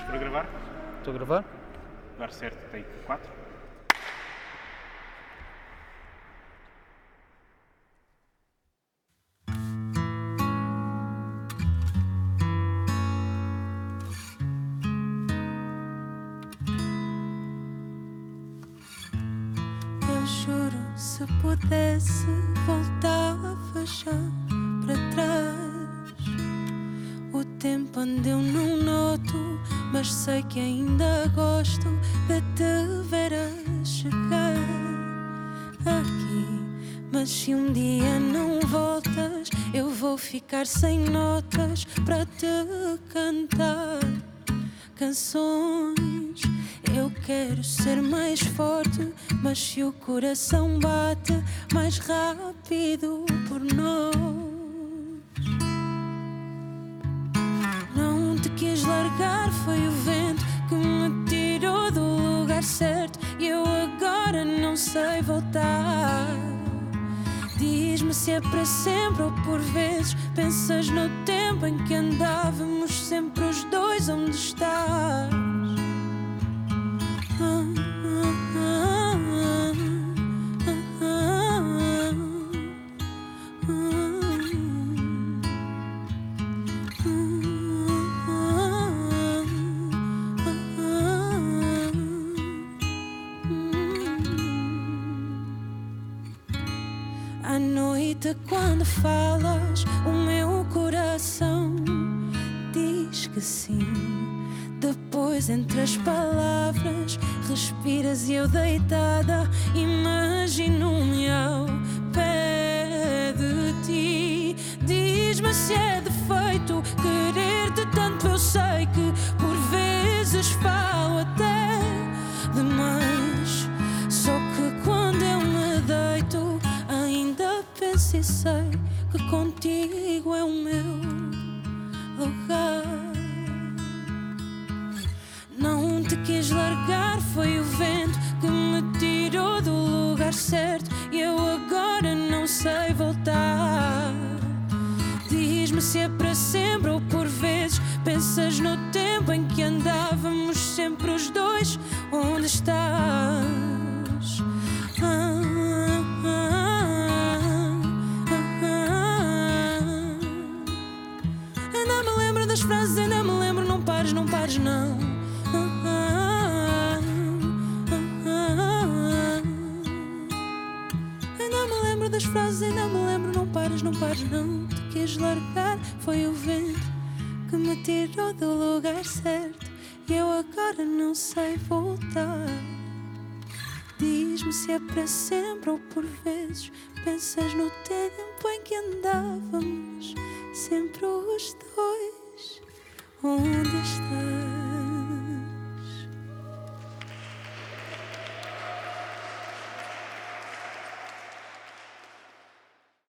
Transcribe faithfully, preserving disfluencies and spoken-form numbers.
Para gravar? Estou a gravar? Lugar certo, take quatro. Eu juro, se pudesse, voltava já para trás. O tempo onde eu não noto, mas sei que ainda gosto de te ver a chegar aqui. Mas se um dia não voltas, eu vou ficar sem notas para te cantar canções. Eu quero ser mais forte, mas se o coração bate mais rápido por nós. Não te quis largar, foi o vento que me tirou do lugar certo e eu agora não sei voltar. Diz-me se é para sempre ou por vezes pensas no tempo em que andávamos sempre os dois. Onde estás? À noite, quando falas, o meu coração diz que sim. Depois, entre as palavras, respiras e eu deitada imagino-me ao pé de ti. Diz-me se é defeito querer-te tanto. Eu sei que por vezes falo até demais. Só que quando eu me deito, ainda penso e sei que contigo é o meu lugar. Não te quis largar, foi o vento que me tirou do lugar certo e eu agora não sei voltar. Diz-me se é para sempre ou por vezes pensas no tempo em que andávamos sempre os dois. Onde estás? Ah, ah, ah, ah. Ainda me lembro das frases, ainda me lembro. Não pares, não pares, não. Ainda me lembro das frases, ainda me lembro. Não pares, não pares, não. Te quis largar, foi o vento que me tirou do lugar certo e eu agora não sei voltar. Diz-me se é para sempre ou por vezes pensas no tempo em que andávamos sempre os dois. Onde estás?